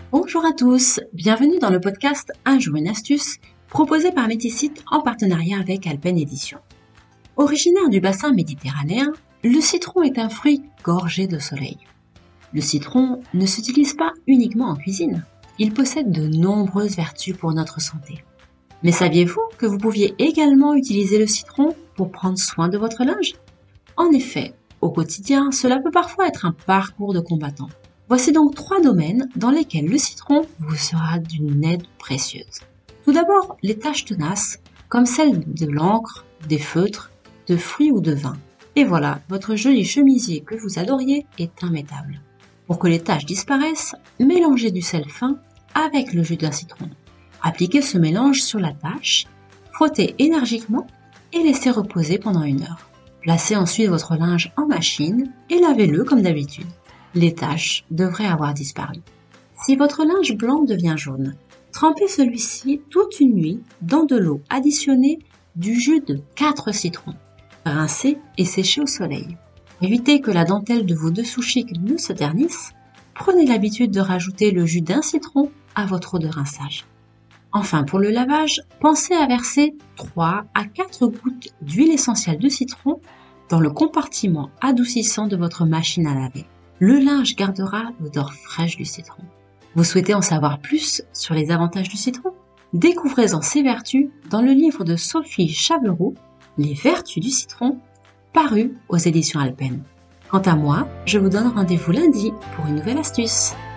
Bonjour à tous, bienvenue dans le podcast Un jour une astuce, proposé par Méticite en partenariat avec Alpen Éditions. Originaire du bassin méditerranéen, le citron est un fruit gorgé de soleil. Le citron ne s'utilise pas uniquement en cuisine, il possède de nombreuses vertus pour notre santé. Mais saviez-vous que vous pouviez également utiliser le citron pour prendre soin de votre linge ? En effet, au quotidien, cela peut parfois être un parcours de combattant. Voici donc 3 domaines dans lesquels le citron vous sera d'une aide précieuse. Tout d'abord, les tâches tenaces, comme celles de l'encre, des feutres, de fruits ou de vin. Et voilà, votre joli chemisier que vous adoriez est immétable. Pour que les taches disparaissent, mélangez du sel fin avec le jus d'un citron. Appliquez ce mélange sur la tache, frottez énergiquement et laissez reposer pendant 1 heure. Placez ensuite votre linge en machine et lavez-le comme d'habitude. Les taches devraient avoir disparu. Si votre linge blanc devient jaune, trempez celui-ci toute une nuit dans de l'eau additionnée du jus de 4 citrons. Rincez et séchez au soleil. Évitez que la dentelle de vos dessous chics ne se ternisse. Prenez l'habitude de rajouter le jus d'un citron à votre eau de rinçage. Enfin, pour le lavage, pensez à verser 3 à 4 gouttes d'huile essentielle de citron dans le compartiment adoucissant de votre machine à laver. Le linge gardera l'odeur fraîche du citron. Vous souhaitez en savoir plus sur les avantages du citron ? Découvrez-en ses vertus dans le livre de Sophie Chaveroux, Les vertus du citron, paru aux éditions Alpen. Quant à moi, je vous donne rendez-vous lundi pour une nouvelle astuce.